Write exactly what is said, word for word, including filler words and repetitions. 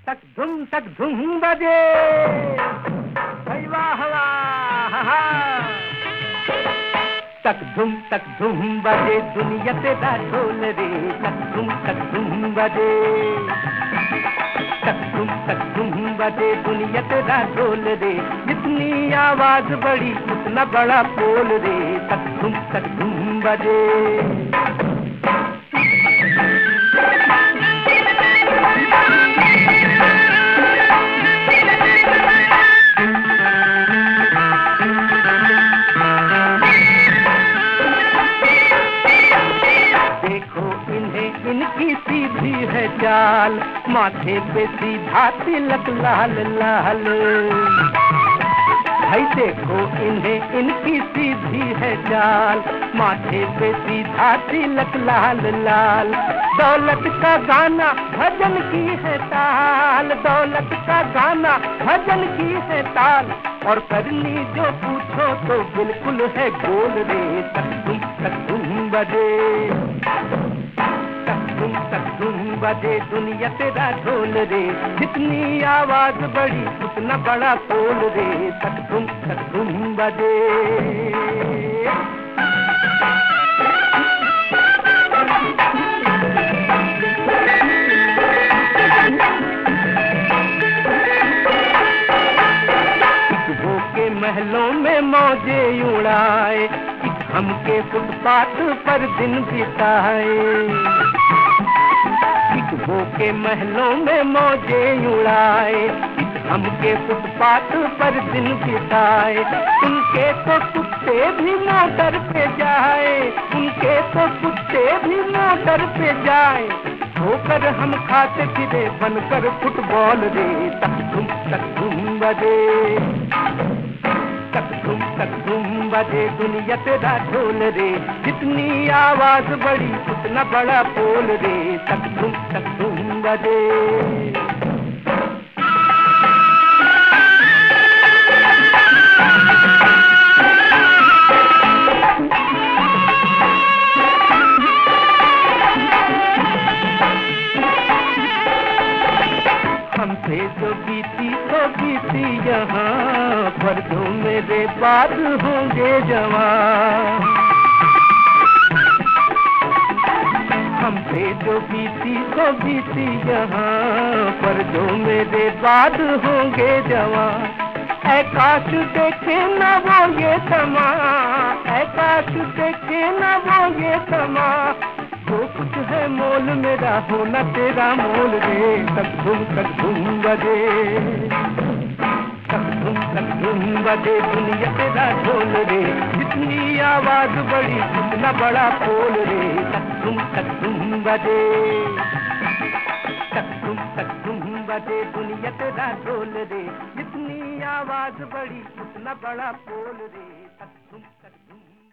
तक धुम तक धुम बजे, वाह वाह हा। तक धुम तक धुम बजे दुनिया तेरा ढोल रे, तक धुम तक धुम बजे, तक धुम तक धुम बजे दुनिया तेरा ढोल रे। जितनी आवाज बड़ी उतना बड़ा पोल रे, तक धुम तक धुम बजे। इनकी सीधी है चाल, माथे पे सीधा तिलक लाल लाल। भाई देखो इन्हें इनकी सीधी है चाल, माथे पे सीधा तिलक लाल लाल। दौलत का गाना भजन की है ताल, दौलत का गाना भजन की है ताल। और करनी जो पूछो तो बिल्कुल है गोल रे, तक धुम तक धुम बजे, धुम तक धुम बजे दुनिया तेरा ढोल रे। जितनी आवाज बड़ी उतना बड़ा पोल रे, तक धुम तक धुम बजे। वो के महलों में मौजे उड़ाए, एक हमके फुटपाथ पर दिन बिताए। वो के महलों में मौजे उड़ाए, हमके फुटपाथ पर दिन बिताए। उनके तो कुत्ते भी मोटर पे जाए, उनके तो कुत्ते भी मोटर पे जाए। होकर हम खाते फिरे बनकर फुटबॉल रे, तक धुम तक धुम बजे, तक धुम तक धुम बजे दुनिया तेरा ढोल रे। जितनी आवाज बड़ी उतना बड़ा पोल रे, तक धुम तक धुम बजे। हमसे जो बीती तो बीती यहाँ, पर जो मेरे बाद होंगे जवान। हमसे जो बीती तो बीती यहाँ, पर जो मेरे बाद होंगे जवान। ऐ काश देखे न वो ये समा, ऐ काश देखे न वो ये समा। जो कुछ है मोल मेरा होना तेरा मोल रे, तक धुम तक धुम बजे, तक धुम तक धुम बजे दुनिया तेरा ढोल रे। जितनी आवाज बड़ी उतना बड़ा पोल रे, तक धुम तक धुम बजे, तक धुम तक धुम बजे दुनिया तेरा ढोल रे। जितनी आवाज बड़ी उतना बड़ा पोल रे, तक धुम तक धुम।